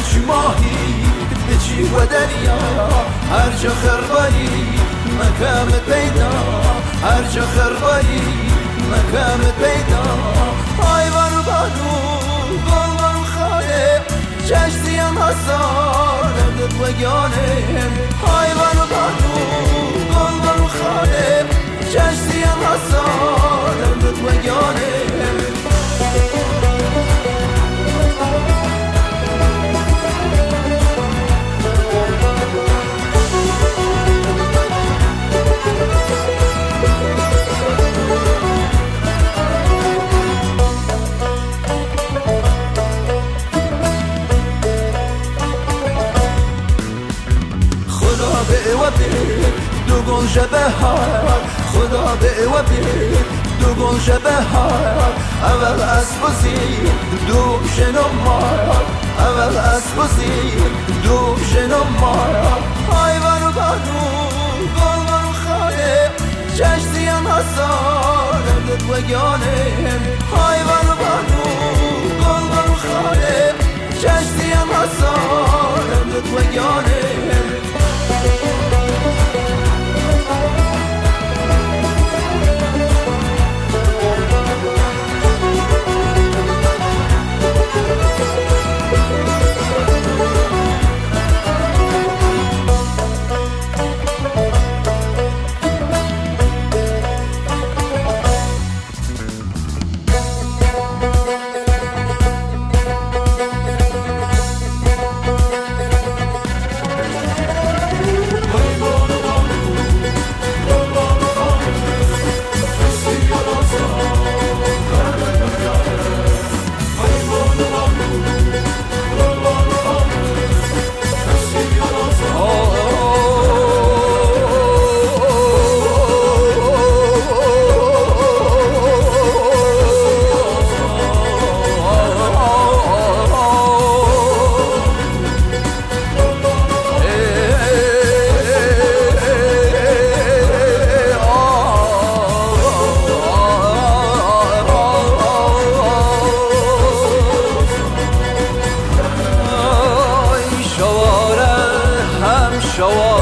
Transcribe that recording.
چی ماهی به چی و دریا هر جا خربایی مکان پیدا هر جا خربایی مکان پیدا آیوان و بانو گلبن و خاله چشتیم هزار دردت و گانه آیوان و بانو گلبن و خاله چشتیم هزار دردت و گانه دو گل شبه ها خدا به و بی دو گل شبه ها اول اسبوزی دو شنو مار اول اسبوزی دو شنو مار آیوان و بانو گلبن و خاله چشتیم هزار دردت و گانه آیوان و بانو گلبن و خاله چشتیم هزار دردت و گانه شواره